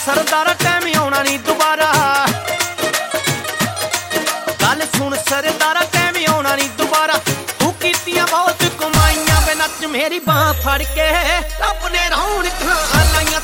सरदारा time आउणा नी दुबारा गल सुन सरदारा time आउणा नी दुबारा तू कीतियां बहुत कमाइयां वे नच मेरी बांह फड़ के रब ने रौनक